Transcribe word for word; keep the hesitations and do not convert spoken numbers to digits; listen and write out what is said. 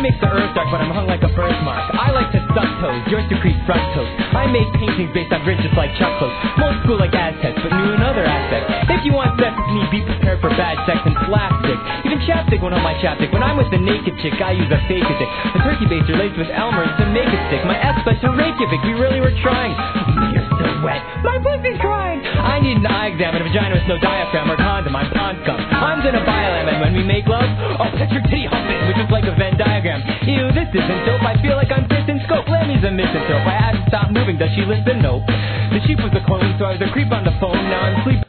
makes the earth dark, but I'm hung like a birthmark. I like to suck toes, yours to create fructose. I make paintings based on bridges like Chuck clothes. Old school like Aztecs, but new in other aspects. If you want sex with me, be prepared for bad sex and slapstick. Even chapstick won't hold my chapstick. When I'm with a naked chick, I use a fake dick. A turkey baster laced with Elmer to make it stick. My ex went to Reykjavik, we really were trying. You're so wet, my pussy's crying. I need an eye exam and a vagina with no diaphragm or condom. I'm pond scum. I'm gonna biolam, and when we make love, I'll touch your titty humping, which is like a Venn diagram. Ew, this isn't dope. I feel like I'm pissing scope. Lemmy's a misanthrope. I had to stop moving. Does she listen? Nope. The sheep was a clone, so I was a creep on the phone.